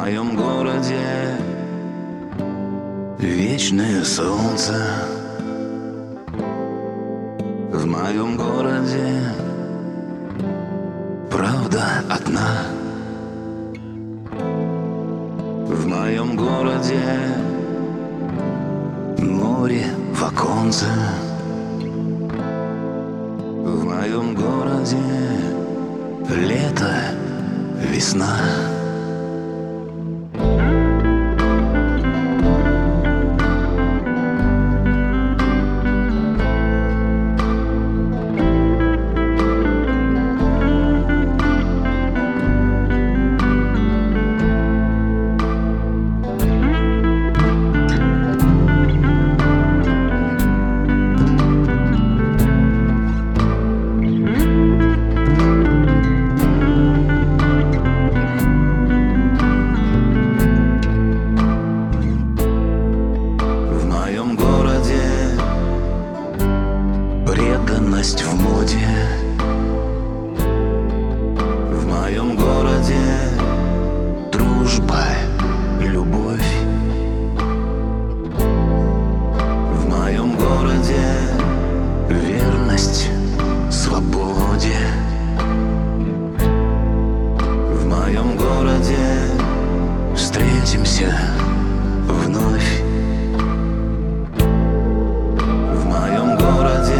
моем городе вечное солнце. В моем городе правда одна. В моем городе море в оконце. В моем городе лето, весна. Преданность в моде. В моем городе дружба, любовь. В моем городе верность свободе. В моем городе встретимся вновь. В моем городе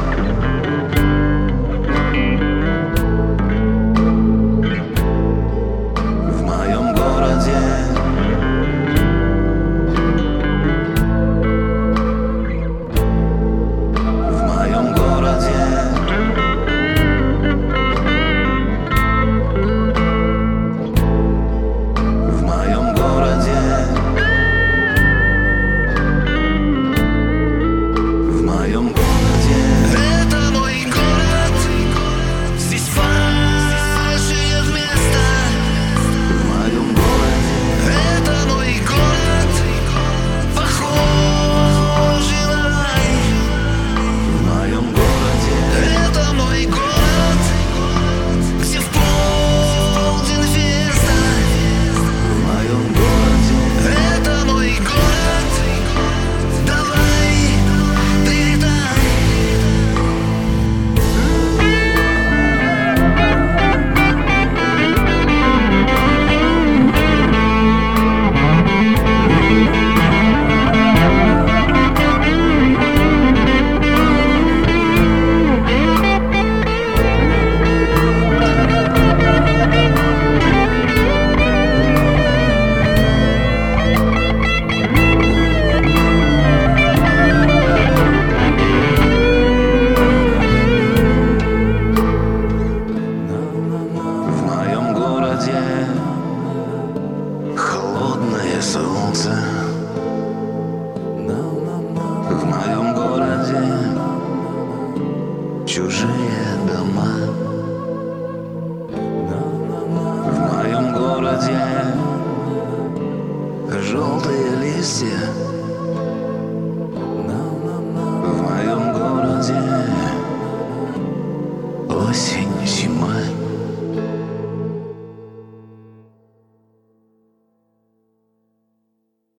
холодное солнце. В моем городе чужие дома. В моем городе желтые листья. В моем городе осень.